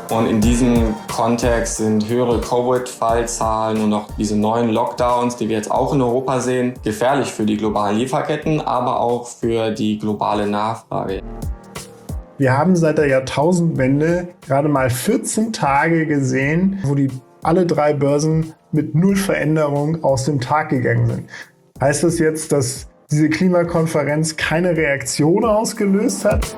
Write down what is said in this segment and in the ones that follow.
Und in diesem Kontext sind höhere Covid-Fallzahlen und auch diese neuen Lockdowns, die wir jetzt auch in Europa sehen, gefährlich für die globalen Lieferketten, aber auch für die globale Nachfrage. Wir haben seit der Jahrtausendwende gerade mal 14 Tage gesehen, wo alle 3 Börsen mit 0 Veränderung aus dem Tag gegangen sind. Heißt das jetzt, dass diese Klimakonferenz keine Reaktion ausgelöst hat?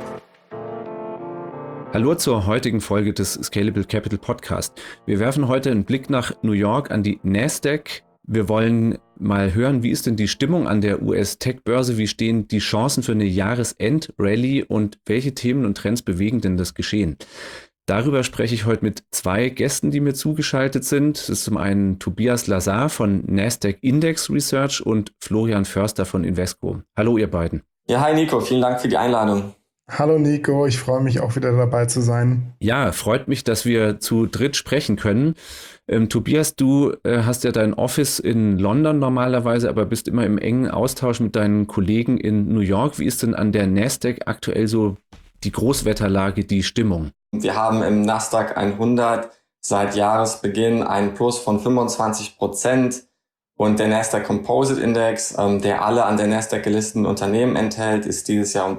Hallo zur heutigen Folge des Scalable Capital Podcast. Wir werfen heute einen Blick nach New York an die Nasdaq. Wir wollen mal hören, wie ist denn die Stimmung an der US-Tech-Börse? Wie stehen die Chancen für eine Jahresend-Rallye und welche Themen und Trends bewegen denn das Geschehen? Darüber spreche ich heute mit 2 Gästen, die mir zugeschaltet sind. Das ist zum einen Tobias Lazar von Nasdaq Index Research und Florian Förster von Invesco. Hallo ihr beiden. Ja, hi Nico, vielen Dank für die Einladung. Hallo Nico, ich freue mich auch wieder dabei zu sein. Ja, freut mich, dass wir zu dritt sprechen können. Tobias, du hast ja dein Office in London normalerweise, aber bist immer im engen Austausch mit deinen Kollegen in New York. Wie ist denn an der Nasdaq aktuell so die Großwetterlage, die Stimmung? Wir haben im Nasdaq 100 seit Jahresbeginn einen Plus von 25%. Und der Nasdaq Composite Index, der alle an der Nasdaq gelisteten Unternehmen enthält, ist dieses Jahr um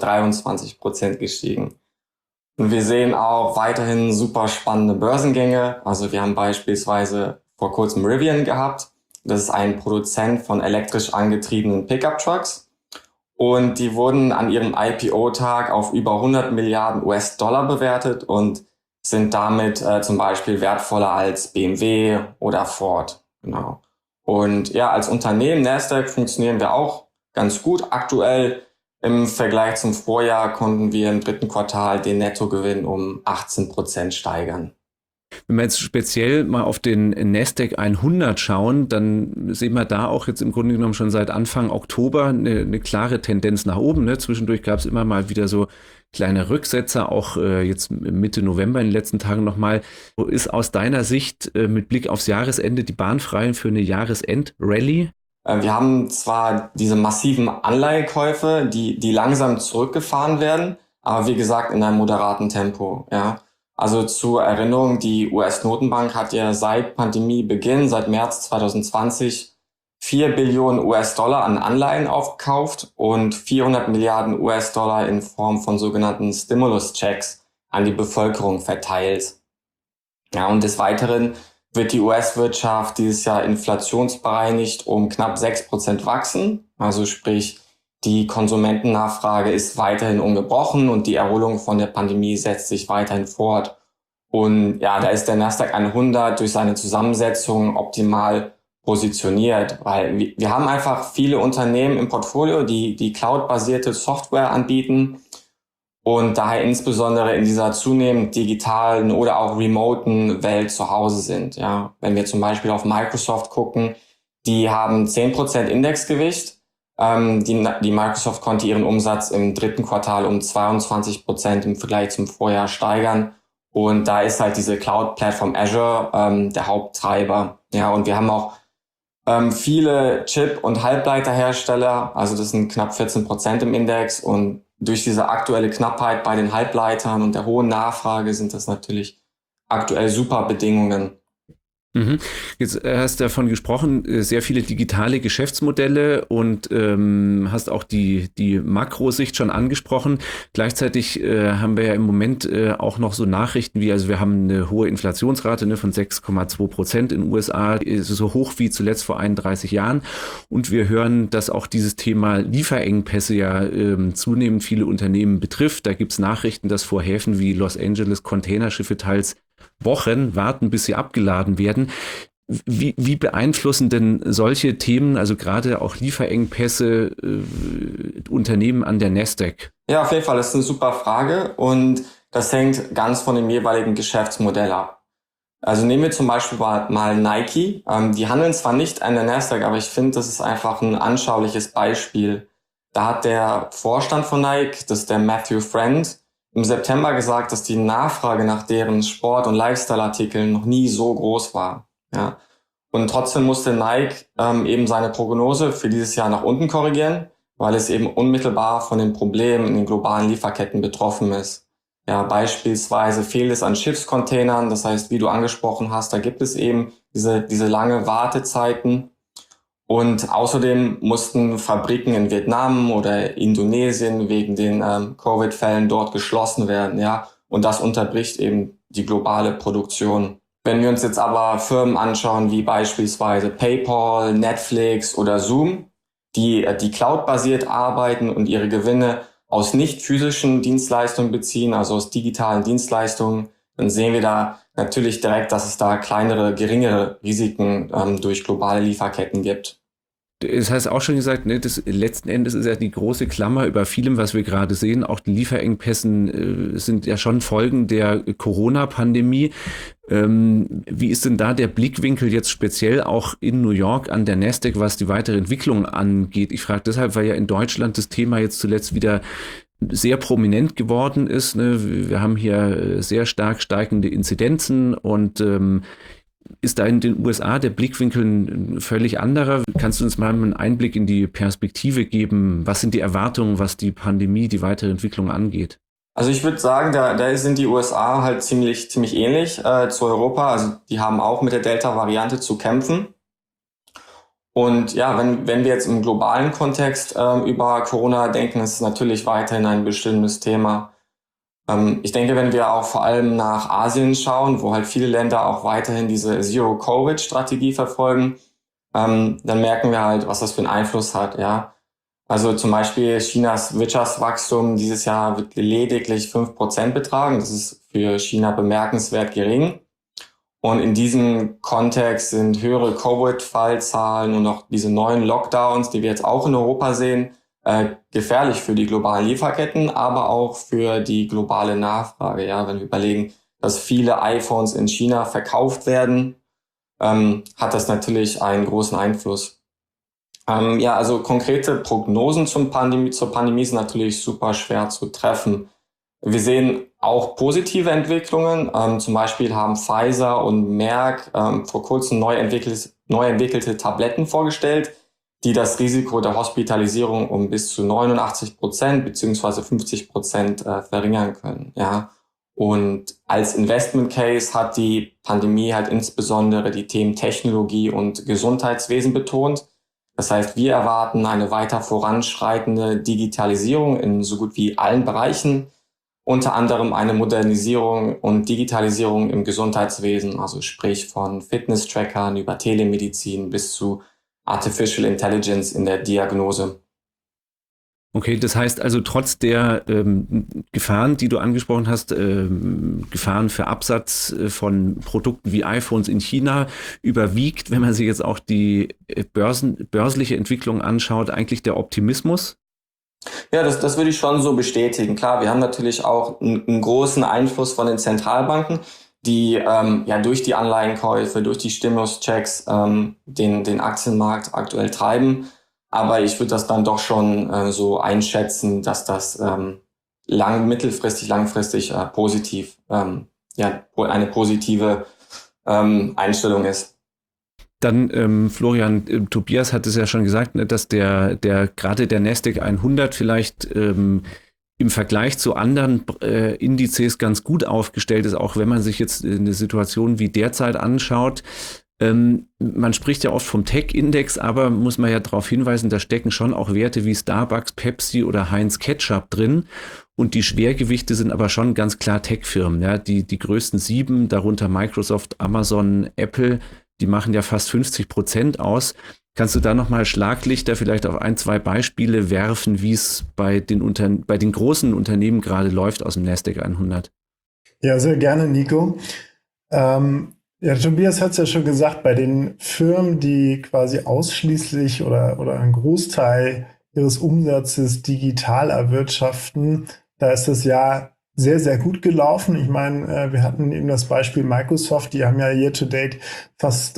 23% gestiegen. Und wir sehen auch weiterhin super spannende Börsengänge. Also wir haben beispielsweise vor kurzem Rivian gehabt. Das ist ein Produzent von elektrisch angetriebenen Pickup-Trucks. Und die wurden an ihrem IPO-Tag auf über 100 Milliarden US-Dollar bewertet und sind damit zum Beispiel wertvoller als BMW oder Ford. Genau. Und ja, als Unternehmen Nasdaq funktionieren wir auch ganz gut. Aktuell im Vergleich zum Vorjahr konnten wir im 3. Quartal den Nettogewinn um 18% steigern. Wenn wir jetzt speziell mal auf den Nasdaq 100 schauen, dann sehen wir da auch jetzt im Grunde genommen schon seit Anfang Oktober eine klare Tendenz nach oben. Ne? Zwischendurch gab es immer mal wieder so kleine Rücksetzer, auch jetzt Mitte November in den letzten Tagen nochmal. Wo ist aus deiner Sicht mit Blick aufs Jahresende die Bahn frei für eine Jahresend-Rallye? Wir haben zwar diese massiven Anleihekäufe, die langsam zurückgefahren werden, aber wie gesagt in einem moderaten Tempo. Ja. Also zur Erinnerung, die US-Notenbank hat ja seit Pandemiebeginn, seit März 2020, 4 Billionen US-Dollar an Anleihen aufgekauft und 400 Milliarden US-Dollar in Form von sogenannten Stimulus-Checks an die Bevölkerung verteilt. Ja, und des Weiteren wird die US-Wirtschaft dieses Jahr inflationsbereinigt um knapp 6% wachsen. Also sprich, die Konsumentennachfrage ist weiterhin ungebrochen und die Erholung von der Pandemie setzt sich weiterhin fort. Und ja, da ist der Nasdaq 100 durch seine Zusammensetzung optimal positioniert, weil wir haben einfach viele Unternehmen im Portfolio, die cloud-basierte Software anbieten und daher insbesondere in dieser zunehmend digitalen oder auch remoten Welt zu Hause sind. Ja, wenn wir zum Beispiel auf Microsoft gucken, die haben 10% Indexgewicht. Die Microsoft konnte ihren Umsatz im 3. Quartal um 22% im Vergleich zum Vorjahr steigern. Und da ist halt diese Cloud-Plattform Azure der Haupttreiber. Ja, und wir haben auch viele Chip- und Halbleiterhersteller, also das sind knapp 14% im Index. Und durch diese aktuelle Knappheit bei den Halbleitern und der hohen Nachfrage sind das natürlich aktuell super Bedingungen. Jetzt hast du davon gesprochen, sehr viele digitale Geschäftsmodelle und hast auch die Makrosicht schon angesprochen. Gleichzeitig haben wir ja im Moment auch noch so Nachrichten wie, also wir haben eine hohe Inflationsrate von 6,2% in den USA, ist so hoch wie zuletzt vor 31 Jahren. Und wir hören, dass auch dieses Thema Lieferengpässe ja zunehmend viele Unternehmen betrifft. Da gibt es Nachrichten, dass vor Häfen wie Los Angeles Containerschiffe teils Wochen warten, bis sie abgeladen werden. Wie beeinflussen denn solche Themen, also gerade auch Lieferengpässe, Unternehmen an der Nasdaq? Ja, auf jeden Fall, das ist eine super Frage und das hängt ganz von dem jeweiligen Geschäftsmodell ab. Also nehmen wir zum Beispiel mal Nike. Die handeln zwar nicht an der Nasdaq, aber ich finde, das ist einfach ein anschauliches Beispiel. Da hat der Vorstand von Nike, das ist der Matthew Friend, im September gesagt, dass die Nachfrage nach deren Sport- und Lifestyle-Artikeln noch nie so groß war. Ja. Und trotzdem musste Nike eben seine Prognose für dieses Jahr nach unten korrigieren, weil es eben unmittelbar von den Problemen in den globalen Lieferketten betroffen ist. Ja, beispielsweise fehlt es an Schiffscontainern. Das heißt, wie du angesprochen hast, da gibt es eben diese lange Wartezeiten. Und außerdem mussten Fabriken in Vietnam oder Indonesien wegen den Covid-Fällen dort geschlossen werden, ja. Und das unterbricht eben die globale Produktion. Wenn wir uns jetzt aber Firmen anschauen, wie beispielsweise PayPal, Netflix oder Zoom, die cloud-basiert arbeiten und ihre Gewinne aus nicht physischen Dienstleistungen beziehen, also aus digitalen Dienstleistungen, dann sehen wir da natürlich direkt, dass es da kleinere, geringere Risiken durch globale Lieferketten gibt. Das heißt auch schon gesagt, ne, das letzten Endes ist ja die große Klammer über vielem, was wir gerade sehen. Auch die Lieferengpässen sind ja schon Folgen der Corona-Pandemie. Wie ist denn da der Blickwinkel jetzt speziell auch in New York an der Nasdaq, was die weitere Entwicklung angeht? Ich frage deshalb, weil ja in Deutschland das Thema jetzt zuletzt wieder sehr prominent geworden ist. Ne? Wir haben hier sehr stark steigende Inzidenzen und ist da in den USA der Blickwinkel ein völlig anderer? Kannst du uns mal einen Einblick in die Perspektive geben? Was sind die Erwartungen, was die Pandemie, die weitere Entwicklung angeht? Also ich würde sagen, da sind die USA halt ziemlich ähnlich zu Europa. Also die haben auch mit der Delta-Variante zu kämpfen. Und ja, wenn wir jetzt im globalen Kontext über Corona denken, ist es natürlich weiterhin ein bestimmendes Thema. Ich denke, wenn wir auch vor allem nach Asien schauen, wo halt viele Länder auch weiterhin diese Zero-Covid-Strategie verfolgen, dann merken wir halt, was das für einen Einfluss hat, ja. Also zum Beispiel Chinas Wirtschaftswachstum dieses Jahr wird lediglich 5% betragen. Das ist für China bemerkenswert gering. Und in diesem Kontext sind höhere Covid-Fallzahlen und auch diese neuen Lockdowns, die wir jetzt auch in Europa sehen, gefährlich für die globalen Lieferketten, aber auch für die globale Nachfrage. Ja, wenn wir überlegen, dass viele iPhones in China verkauft werden, hat das natürlich einen großen Einfluss. Ja, also konkrete Prognosen zur Pandemie sind natürlich super schwer zu treffen. Wir sehen auch positive Entwicklungen. Zum Beispiel haben Pfizer und Merck vor kurzem neu entwickelte Tabletten vorgestellt, die das Risiko der Hospitalisierung um bis zu 89% beziehungsweise 50% verringern können. Ja. Und als Investment Case hat die Pandemie halt insbesondere die Themen Technologie und Gesundheitswesen betont. Das heißt, wir erwarten eine weiter voranschreitende Digitalisierung in so gut wie allen Bereichen, unter anderem eine Modernisierung und Digitalisierung im Gesundheitswesen, also sprich von Fitness-Trackern über Telemedizin bis zu Artificial Intelligence in der Diagnose. Okay, das heißt also trotz der Gefahren, die du angesprochen hast, Gefahren für Absatz von Produkten wie iPhones in China, überwiegt, wenn man sich jetzt auch die börsliche Entwicklung anschaut, eigentlich der Optimismus? Ja, das würde ich schon so bestätigen. Klar, wir haben natürlich auch einen großen Einfluss von den Zentralbanken, die ja durch die Anleihenkäufe, durch die Stimuluschecks den Aktienmarkt aktuell treiben. Aber ich würde das dann doch schon so einschätzen, dass das mittelfristig, langfristig positiv, eine positive Einstellung ist. Dann, Florian, Tobias hat es ja schon gesagt, ne, dass gerade der Nasdaq 100 vielleicht im Vergleich zu anderen Indizes ganz gut aufgestellt ist, auch wenn man sich jetzt eine Situation wie derzeit anschaut. Man spricht ja oft vom Tech-Index, aber muss man ja darauf hinweisen, da stecken schon auch Werte wie Starbucks, Pepsi oder Heinz Ketchup drin. Und die Schwergewichte sind aber schon ganz klar Tech-Firmen. Ja? Die größten 7, darunter Microsoft, Amazon, Apple, die machen ja fast 50% aus. Kannst du da nochmal Schlaglichter vielleicht auf 1, 2 Beispiele werfen, wie es bei den großen Unternehmen gerade läuft aus dem Nasdaq 100? Ja, sehr gerne, Nico. Ja, Tobias hat es ja schon gesagt, bei den Firmen, die quasi ausschließlich oder einen Großteil ihres Umsatzes digital erwirtschaften, da ist das Jahr sehr, sehr gut gelaufen. Ich meine, wir hatten eben das Beispiel Microsoft, die haben ja year to date fast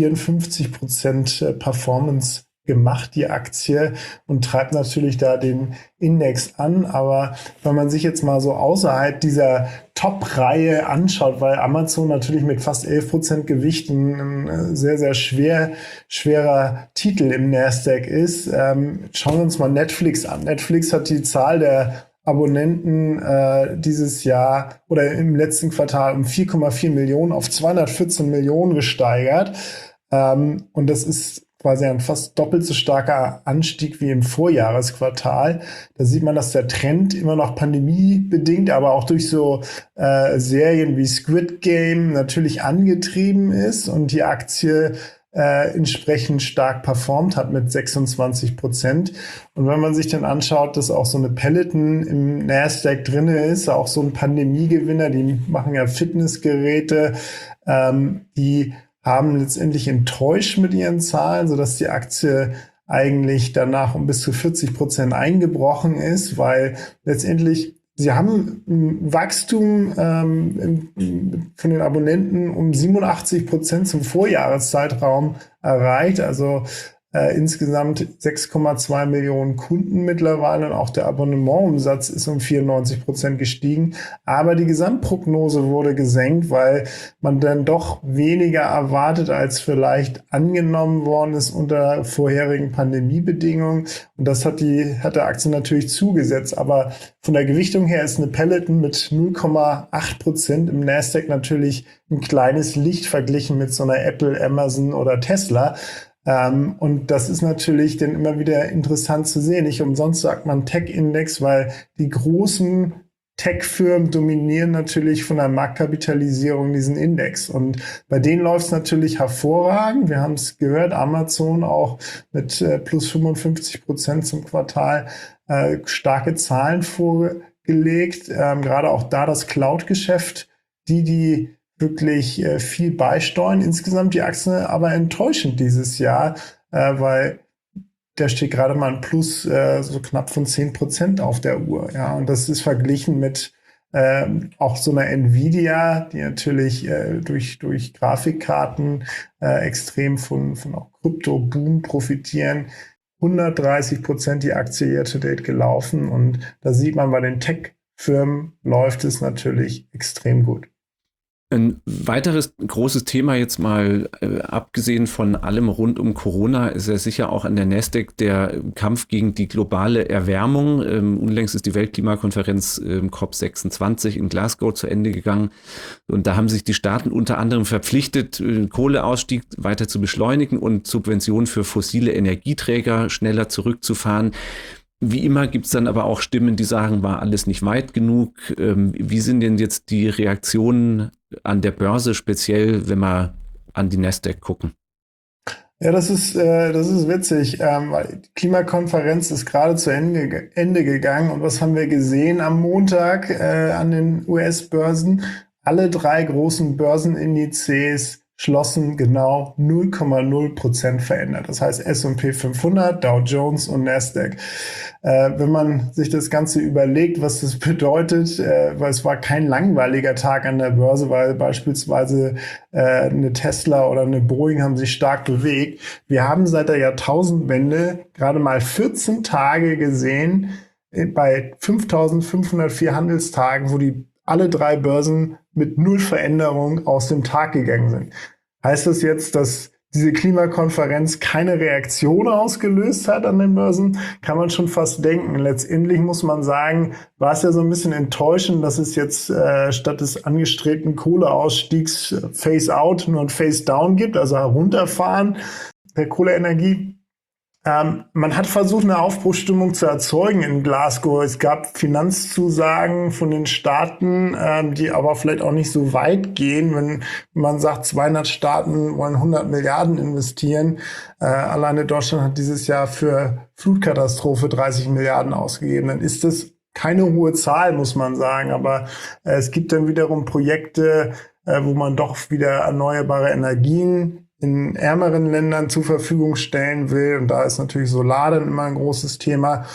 54% Performance gemacht, die Aktie, und treibt natürlich da den Index an. Aber wenn man sich jetzt mal so außerhalb dieser Top-Reihe anschaut, weil Amazon natürlich mit fast 11% Gewicht ein sehr, sehr schwerer Titel im Nasdaq ist, schauen wir uns mal Netflix an. Netflix hat die Zahl der Abonnenten dieses Jahr oder im letzten Quartal um 4,4 Millionen auf 214 Millionen gesteigert. Und das ist quasi ein fast doppelt so starker Anstieg wie im Vorjahresquartal. Da sieht man, dass der Trend immer noch pandemiebedingt, aber auch durch so Serien wie Squid Game natürlich angetrieben ist und die Aktie entsprechend stark performt hat mit 26%. Und wenn man sich dann anschaut, dass auch so eine Peloton im Nasdaq drin ist, auch so ein Pandemiegewinner, die machen ja Fitnessgeräte, die haben letztendlich enttäuscht mit ihren Zahlen, sodass die Aktie eigentlich danach um bis zu 40% eingebrochen ist, weil letztendlich sie haben ein Wachstum von den Abonnenten um 87% zum Vorjahreszeitraum erreicht, also insgesamt 6,2 Millionen Kunden mittlerweile und auch der Abonnementumsatz ist um 94% gestiegen. Aber die Gesamtprognose wurde gesenkt, weil man dann doch weniger erwartet, als vielleicht angenommen worden ist unter vorherigen Pandemiebedingungen. Und das hat der Aktie natürlich zugesetzt. Aber von der Gewichtung her ist eine Peloton mit 0,8% im Nasdaq natürlich ein kleines Licht verglichen mit so einer Apple, Amazon oder Tesla. Und das ist natürlich dann immer wieder interessant zu sehen. Nicht umsonst sagt man Tech-Index, weil die großen Tech-Firmen dominieren natürlich von der Marktkapitalisierung diesen Index. Und bei denen läuft es natürlich hervorragend. Wir haben es gehört, Amazon auch mit plus 55% zum Quartal starke Zahlen vorgelegt. Gerade auch da das Cloud-Geschäft, die wirklich viel beisteuern. Insgesamt die Aktie aber enttäuschend dieses Jahr, weil da steht gerade mal ein Plus so knapp von 10% auf der Uhr. Ja, und das ist verglichen mit auch so einer Nvidia, die natürlich durch Grafikkarten extrem von auch Krypto-Boom profitieren. 130% die Aktie year to date gelaufen und da sieht man, bei den Tech-Firmen läuft es natürlich extrem gut. Ein weiteres großes Thema jetzt mal, abgesehen von allem rund um Corona, ist ja sicher auch an der Nasdaq der Kampf gegen die globale Erwärmung. Unlängst ist die Weltklimakonferenz COP26 in Glasgow zu Ende gegangen. Und da haben sich die Staaten unter anderem verpflichtet, Kohleausstieg weiter zu beschleunigen und Subventionen für fossile Energieträger schneller zurückzufahren. Wie immer gibt es dann aber auch Stimmen, die sagen, war alles nicht weit genug. Wie sind denn jetzt die Reaktionen an der Börse, speziell wenn wir an die Nasdaq gucken? Ja, das ist witzig, weil die Klimakonferenz ist gerade zu Ende gegangen. Und was haben wir gesehen am Montag an den US-Börsen? Alle 3 großen Börsenindizes schlossen genau 0,0% verändert. Das heißt S&P 500, Dow Jones und Nasdaq. Wenn man sich das Ganze überlegt, was das bedeutet, weil es war kein langweiliger Tag an der Börse, weil beispielsweise eine Tesla oder eine Boeing haben sich stark bewegt. Wir haben seit der Jahrtausendwende gerade mal 14 Tage gesehen, bei 5.504 Handelstagen, wo alle 3 Börsen mit 0 Veränderung aus dem Tag gegangen sind. Heißt das jetzt, dass diese Klimakonferenz keine Reaktion ausgelöst hat an den Börsen? Kann man schon fast denken. Letztendlich muss man sagen, war es ja so ein bisschen enttäuschend, dass es jetzt statt des angestrebten Kohleausstiegs Phase-out nur ein Phase-down gibt, also herunterfahren der Kohleenergie. Man hat versucht, eine Aufbruchsstimmung zu erzeugen in Glasgow. Es gab Finanzzusagen von den Staaten, die aber vielleicht auch nicht so weit gehen, wenn man sagt, 200 Staaten wollen 100 Milliarden investieren. Alleine Deutschland hat dieses Jahr für Flutkatastrophe 30 Milliarden ausgegeben. Dann ist das keine hohe Zahl, muss man sagen. Aber es gibt dann wiederum Projekte, wo man doch wieder erneuerbare Energien in ärmeren Ländern zur Verfügung stellen will. Und da ist natürlich Solar dann immer ein großes Thema.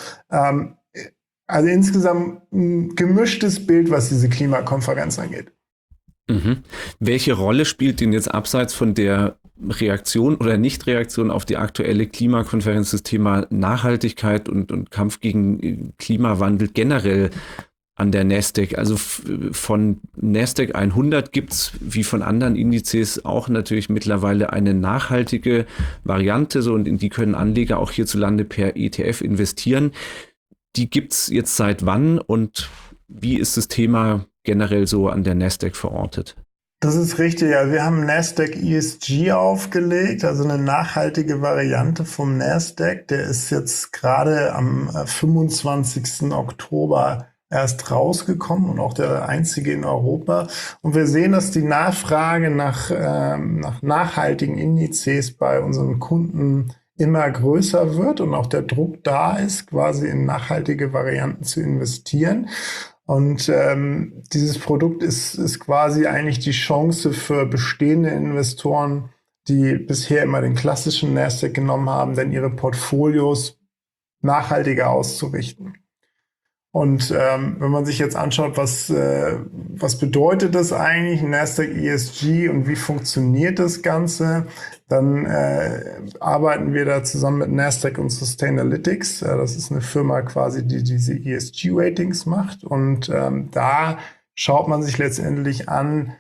Also insgesamt ein gemischtes Bild, was diese Klimakonferenz angeht. Mhm. Welche Rolle spielt denn jetzt abseits von der Reaktion oder Nichtreaktion auf die aktuelle Klimakonferenz das Thema Nachhaltigkeit und Kampf gegen Klimawandel generell an der Nasdaq? Also von Nasdaq 100 gibt es, wie von anderen Indizes, auch natürlich mittlerweile eine nachhaltige Variante, so, und in die können Anleger auch hierzulande per ETF investieren. Die gibt es jetzt seit wann und wie ist das Thema generell so an der Nasdaq verortet? Das ist richtig. Also wir haben Nasdaq ESG aufgelegt, also eine nachhaltige Variante vom Nasdaq. Der ist jetzt gerade am 25. Oktober erst rausgekommen und auch der einzige in Europa. Und wir sehen, dass die Nachfrage nach nachhaltigen Indizes bei unseren Kunden immer größer wird und auch der Druck da ist, quasi in nachhaltige Varianten zu investieren. Und dieses Produkt ist quasi eigentlich die Chance für bestehende Investoren, die bisher immer den klassischen Nasdaq genommen haben, denn ihre Portfolios nachhaltiger auszurichten. Und wenn man sich jetzt anschaut, was bedeutet das eigentlich, Nasdaq ESG und wie funktioniert das Ganze, dann arbeiten wir da zusammen mit Nasdaq und Sustainalytics. Das ist eine Firma quasi, die diese ESG-Ratings macht. Und da schaut man sich letztendlich an,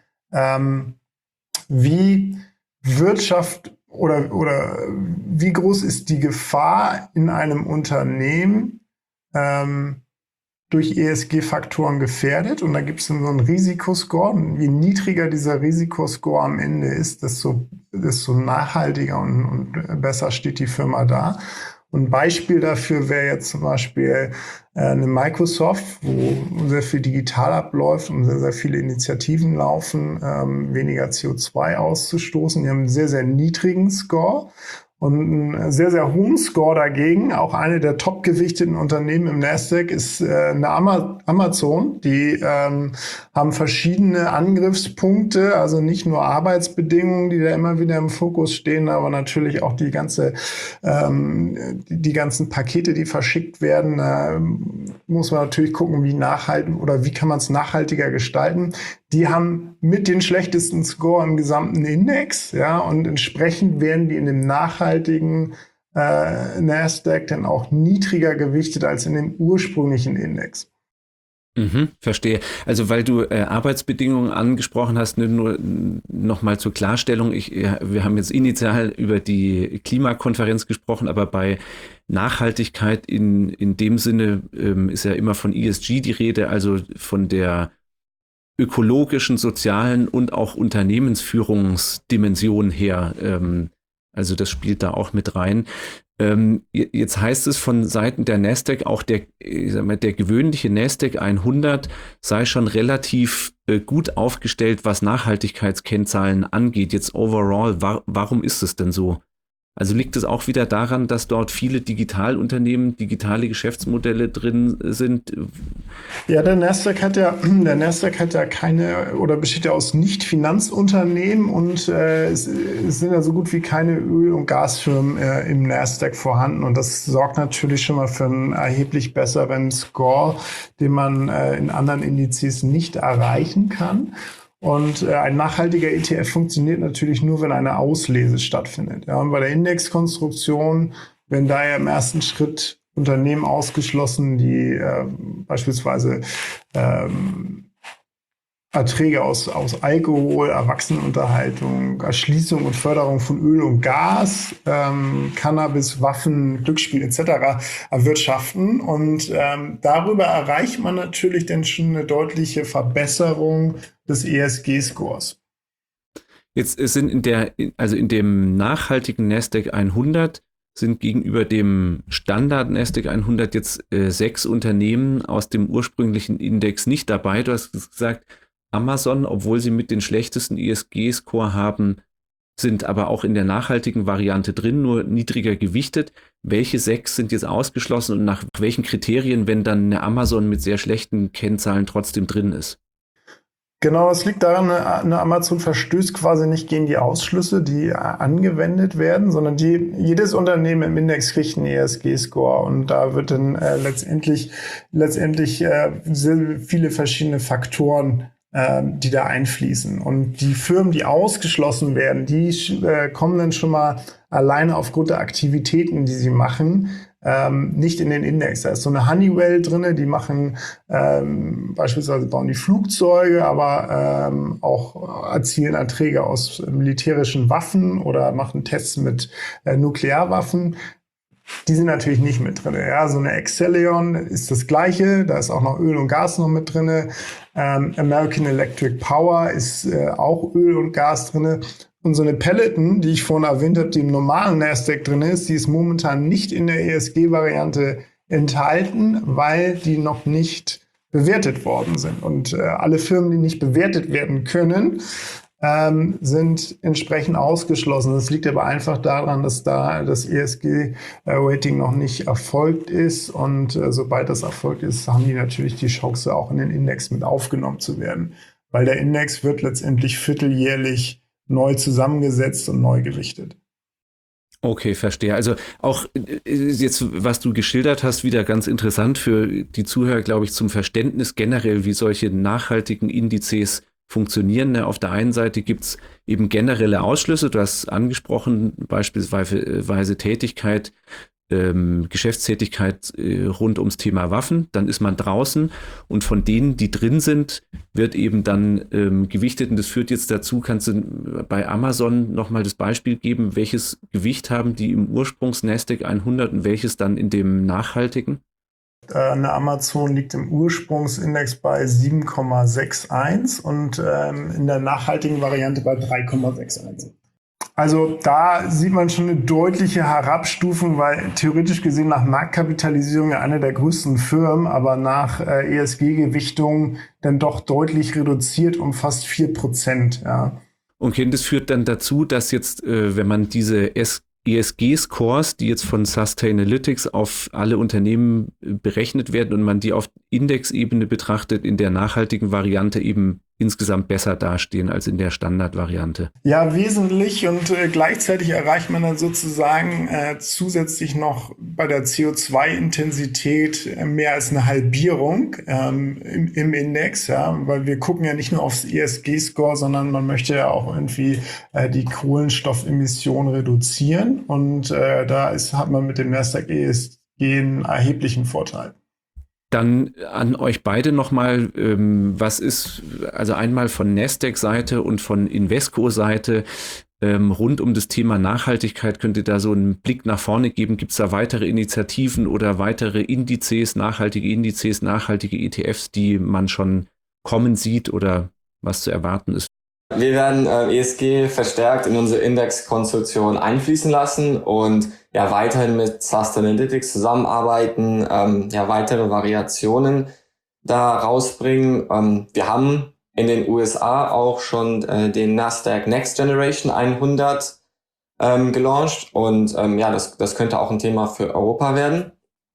wie Wirtschaft oder wie groß ist die Gefahr in einem Unternehmen, durch ESG-Faktoren gefährdet. Und da gibt es so einen Risikoscore. Und je niedriger dieser Risikoscore am Ende ist, desto nachhaltiger und besser steht die Firma da. Und ein Beispiel dafür wäre jetzt zum Beispiel eine Microsoft, wo sehr viel digital abläuft und sehr, sehr viele Initiativen laufen, weniger CO2 auszustoßen. Die haben einen sehr, sehr niedrigen Score. Und einen sehr, sehr hohen Score dagegen, auch eine der top-gewichteten Unternehmen im Nasdaq, ist eine Amazon. Die haben verschiedene Angriffspunkte, also nicht nur Arbeitsbedingungen, die da immer wieder im Fokus stehen, aber natürlich auch die ganzen Pakete, die verschickt werden. Da muss man natürlich gucken, wie nachhaltig oder wie kann man es nachhaltiger gestalten. Die haben mit den schlechtesten Score im gesamten Index, ja, und entsprechend werden die in dem nachhaltigen Nasdaq dann auch niedriger gewichtet als in dem ursprünglichen Index. Verstehe. Also weil du Arbeitsbedingungen angesprochen hast, nur noch mal zur Klarstellung. Wir haben jetzt initial über die Klimakonferenz gesprochen, aber bei Nachhaltigkeit in dem Sinne ist ja immer von ESG die Rede, also von der ökologischen, sozialen und auch Unternehmensführungsdimension her. Also das spielt da auch mit rein. Jetzt heißt es von Seiten der Nasdaq, auch der gewöhnliche Nasdaq 100 sei schon relativ gut aufgestellt, was Nachhaltigkeitskennzahlen angeht. Jetzt overall, warum ist es denn so? Also liegt es auch wieder daran, dass dort viele Digitalunternehmen, digitale Geschäftsmodelle drin sind? Ja, der Nasdaq hat ja keine oder besteht ja aus Nicht-Finanzunternehmen und es sind ja so gut wie keine Öl- und Gasfirmen im Nasdaq vorhanden und das sorgt natürlich schon mal für einen erheblich besseren Score, den man in anderen Indizes nicht erreichen kann. Und ein nachhaltiger ETF funktioniert natürlich nur, wenn eine Auslese stattfindet. Ja, und bei der Indexkonstruktion werden daher im ersten Schritt Unternehmen ausgeschlossen, die beispielsweise Erträge aus Alkohol, Erwachsenenunterhaltung, Erschließung und Förderung von Öl und Gas, Cannabis, Waffen, Glücksspiel etc. erwirtschaften. Und darüber erreicht man natürlich dann schon eine deutliche Verbesserung des ESG-Scores. Jetzt sind in dem nachhaltigen Nasdaq 100 sind gegenüber dem Standard Nasdaq 100 jetzt 6 Unternehmen aus dem ursprünglichen Index nicht dabei. Du hast gesagt, Amazon, obwohl sie mit den schlechtesten ESG-Score haben, sind aber auch in der nachhaltigen Variante drin, nur niedriger gewichtet. Welche 6 sind jetzt ausgeschlossen und nach welchen Kriterien, wenn dann eine Amazon mit sehr schlechten Kennzahlen trotzdem drin ist? Genau, es liegt daran, eine Amazon verstößt quasi nicht gegen die Ausschlüsse, die angewendet werden, sondern jedes Unternehmen im Index kriegt einen ESG-Score und da wird dann letztendlich sehr viele verschiedene Faktoren die da einfließen. Und die Firmen, die ausgeschlossen werden, die kommen dann schon mal alleine aufgrund der Aktivitäten, die sie machen, nicht in den Index. Da ist so eine Honeywell drinne, die machen beispielsweise bauen die Flugzeuge, aber auch erzielen Erträge aus militärischen Waffen oder machen Tests mit Nuklearwaffen. Die sind natürlich nicht mit drin. Ja, so eine Excellion ist das Gleiche. Da ist auch noch Öl und Gas noch mit drin. American Electric Power ist auch Öl und Gas drin. Und so eine Peloton, die ich vorhin erwähnt habe, die im normalen Nasdaq drin ist, die ist momentan nicht in der ESG-Variante enthalten, weil die noch nicht bewertet worden sind. Und alle Firmen, die nicht bewertet werden können, sind entsprechend ausgeschlossen. Das liegt aber einfach daran, dass da das ESG-Rating noch nicht erfolgt ist. Und sobald das erfolgt ist, haben die natürlich die Chance, auch in den Index mit aufgenommen zu werden. Weil der Index wird letztendlich vierteljährlich neu zusammengesetzt und neu gewichtet. Okay, verstehe. Also auch jetzt, was du geschildert hast, wieder ganz interessant für die Zuhörer, glaube ich, zum Verständnis generell, wie solche nachhaltigen Indizes funktionieren. Auf der einen Seite gibt es eben generelle Ausschlüsse, du hast angesprochen, beispielsweise Tätigkeit, Geschäftstätigkeit rund ums Thema Waffen, dann ist man draußen und von denen, die drin sind, wird eben dann gewichtet und das führt jetzt dazu, kannst du bei Amazon nochmal das Beispiel geben, welches Gewicht haben die im Ursprungs-Nasdaq 100 und welches dann in dem nachhaltigen? Eine Amazon liegt im Ursprungsindex bei 7,61 und in der nachhaltigen Variante bei 3,61. Also da sieht man schon eine deutliche Herabstufung, weil theoretisch gesehen nach Marktkapitalisierung ja eine der größten Firmen, aber nach ESG-Gewichtung dann doch deutlich reduziert um fast 4%. Ja. Okay, das führt dann dazu, dass jetzt, wenn man diese ESG-Scores, die jetzt von Sustainalytics auf alle Unternehmen berechnet werden und man die auf Indexebene betrachtet, in der nachhaltigen Variante eben insgesamt besser dastehen als in der Standardvariante. Ja, wesentlich und gleichzeitig erreicht man dann sozusagen zusätzlich noch bei der CO2-Intensität mehr als eine Halbierung im Index, ja, weil wir gucken ja nicht nur aufs ESG-Score, sondern man möchte ja auch irgendwie die Kohlenstoffemissionen reduzieren und hat man mit dem Nasdaq ESG einen erheblichen Vorteil. Dann an euch beide nochmal, was ist, also einmal von Nasdaq-Seite und von Invesco-Seite rund um das Thema Nachhaltigkeit, könnt ihr da so einen Blick nach vorne geben? Gibt es da weitere Initiativen oder weitere Indizes, nachhaltige ETFs, die man schon kommen sieht oder was zu erwarten ist? Wir werden ESG verstärkt in unsere Indexkonstruktion einfließen lassen und ja weiterhin mit Sustainalytics zusammenarbeiten, weitere Variationen da rausbringen. Wir haben in den USA auch schon den Nasdaq Next Generation 100 gelauncht und das könnte auch ein Thema für Europa werden.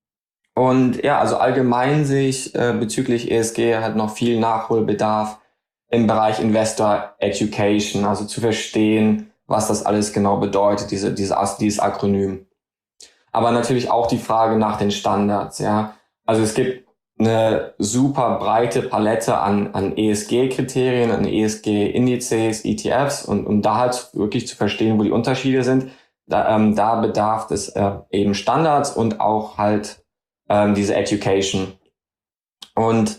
Und ja, also allgemein sehe ich bezüglich ESG halt noch viel Nachholbedarf im Bereich Investor Education, also zu verstehen, was das alles genau bedeutet, dieses Akronym. Aber natürlich auch die Frage nach den Standards, ja. Also es gibt eine super breite Palette an ESG-Kriterien, an ESG-Indizes, ETFs und um da halt wirklich zu verstehen, wo die Unterschiede sind, da bedarf es eben Standards und auch halt diese Education. Und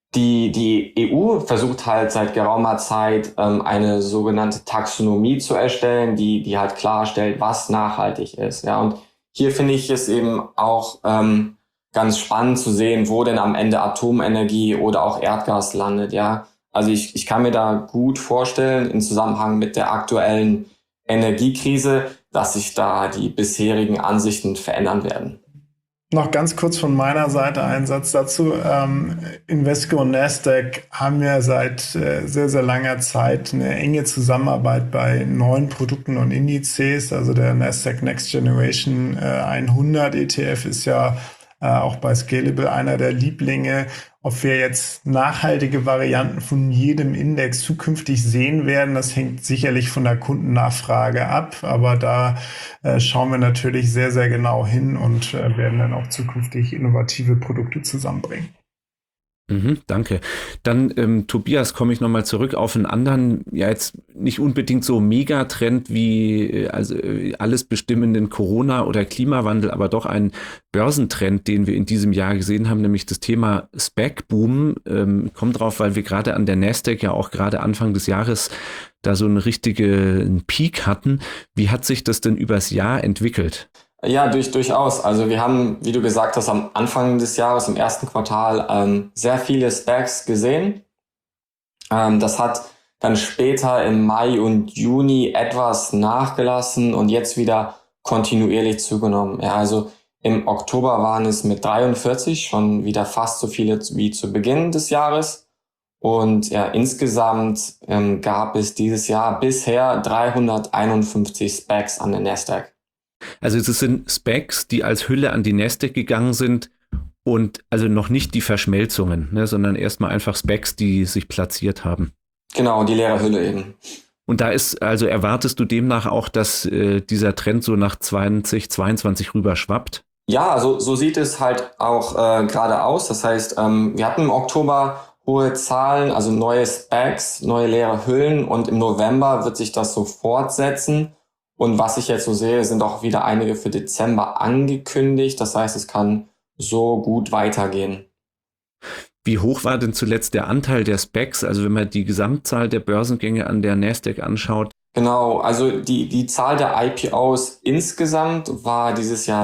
die EU versucht halt seit geraumer Zeit eine sogenannte Taxonomie zu erstellen, die halt klarstellt, was nachhaltig ist. Ja, und hier finde ich es eben auch ganz spannend zu sehen, wo denn am Ende Atomenergie oder auch Erdgas landet. Ja, also ich kann mir da gut vorstellen im Zusammenhang mit der aktuellen Energiekrise, dass sich da die bisherigen Ansichten verändern werden. Noch ganz kurz von meiner Seite ein Satz dazu. Invesco und Nasdaq haben ja seit sehr, sehr langer Zeit eine enge Zusammenarbeit bei neuen Produkten und Indizes. Also der Nasdaq Next Generation 100 ETF ist ja auch bei Scalable einer der Lieblinge. Ob wir jetzt nachhaltige Varianten von jedem Index zukünftig sehen werden, das hängt sicherlich von der Kundennachfrage ab. Aber da schauen wir natürlich sehr, sehr genau hin und werden dann auch zukünftig innovative Produkte zusammenbringen. Danke. Dann, Tobias, komme ich nochmal zurück auf einen anderen, ja jetzt nicht unbedingt so Megatrend wie also alles bestimmenden Corona- oder Klimawandel, aber doch einen Börsentrend, den wir in diesem Jahr gesehen haben, nämlich das Thema SPAC-Boom. Kommt drauf, weil wir gerade an der Nasdaq ja auch gerade Anfang des Jahres da so einen richtigen Peak hatten. Wie hat sich das denn übers Jahr entwickelt? Ja, durchaus. Also wir haben, wie du gesagt hast, am Anfang des Jahres, im ersten Quartal, sehr viele SPACs gesehen. Das hat dann später im Mai und Juni etwas nachgelassen und jetzt wieder kontinuierlich zugenommen. Ja, also im Oktober waren es mit 43 schon wieder fast so viele wie zu Beginn des Jahres. Und ja, insgesamt gab es dieses Jahr bisher 351 SPACs an der Nasdaq. Also es sind SPACs, die als Hülle an die Nasdaq gegangen sind und also noch nicht die Verschmelzungen, ne, sondern erstmal einfach SPACs, die sich platziert haben. Genau, die leere Hülle eben. Und da ist, also erwartest du demnach auch, dass dieser Trend so nach 2022 rüber schwappt? Ja, also so sieht es halt auch gerade aus. Das heißt, wir hatten im Oktober hohe Zahlen, also neue SPACs, neue leere Hüllen und im November wird sich das so fortsetzen. Und was ich jetzt so sehe, sind auch wieder einige für Dezember angekündigt. Das heißt, es kann so gut weitergehen. Wie hoch war denn zuletzt der Anteil der SPACs? Also wenn man die Gesamtzahl der Börsengänge an der Nasdaq anschaut. Genau, also die Zahl der IPOs insgesamt war dieses Jahr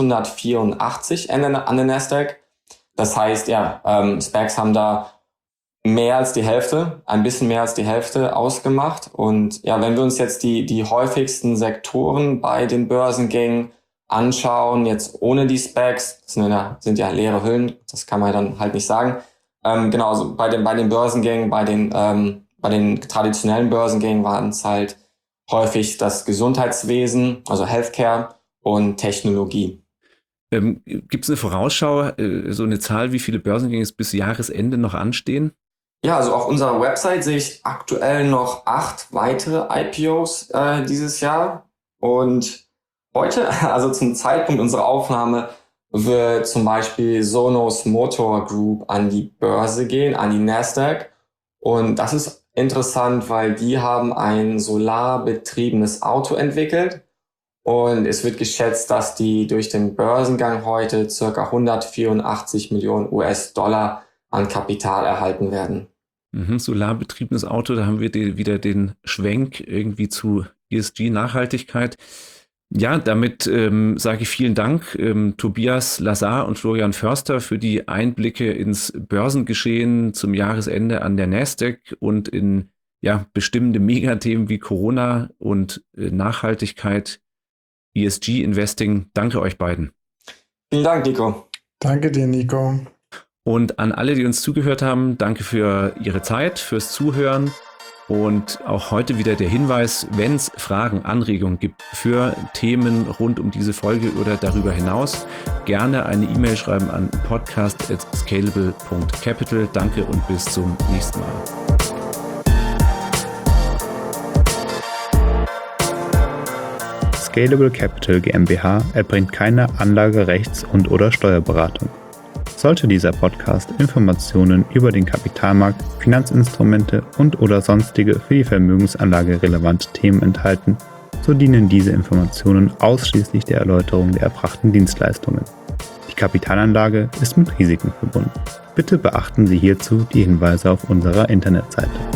684 an der Nasdaq. Das heißt, ja, SPACs haben da mehr als die Hälfte, ein bisschen mehr als die Hälfte ausgemacht. Und ja, wenn wir uns jetzt die häufigsten Sektoren bei den Börsengängen anschauen, jetzt ohne die SPACs, das sind ja leere Hüllen, das kann man dann halt nicht sagen. Genau, also bei den Börsengängen, bei den traditionellen Börsengängen waren es halt häufig das Gesundheitswesen, also Healthcare und Technologie. Gibt es eine Vorausschau, so eine Zahl, wie viele Börsengänge bis Jahresende noch anstehen? Ja, also auf unserer Website sehe ich aktuell noch 8 weitere IPOs dieses Jahr. Und heute, also zum Zeitpunkt unserer Aufnahme, wird zum Beispiel Sonos Motor Group an die Börse gehen, an die Nasdaq. Und das ist interessant, weil die haben ein solarbetriebenes Auto entwickelt. Und es wird geschätzt, dass die durch den Börsengang heute ca. 184 Millionen US-Dollar an Kapital erhalten werden. Solarbetriebenes Auto, da haben wir wieder den Schwenk irgendwie zu ESG-Nachhaltigkeit. Ja, damit sage ich vielen Dank, Tobias Lazar und Florian Förster, für die Einblicke ins Börsengeschehen zum Jahresende an der Nasdaq und in bestimmende Megathemen wie Corona und Nachhaltigkeit, ESG-Investing. Danke euch beiden. Vielen Dank, Nico. Danke dir, Nico. Und an alle, die uns zugehört haben, danke für Ihre Zeit, fürs Zuhören. Und auch heute wieder der Hinweis, wenn es Fragen, Anregungen gibt für Themen rund um diese Folge oder darüber hinaus, gerne eine E-Mail schreiben an podcast@scalable.capital. Danke und bis zum nächsten Mal. Scalable Capital GmbH erbringt keine Anlagerechts- und/oder Steuerberatung. Sollte dieser Podcast Informationen über den Kapitalmarkt, Finanzinstrumente und/oder sonstige für die Vermögensanlage relevante Themen enthalten, so dienen diese Informationen ausschließlich der Erläuterung der erbrachten Dienstleistungen. Die Kapitalanlage ist mit Risiken verbunden. Bitte beachten Sie hierzu die Hinweise auf unserer Internetseite.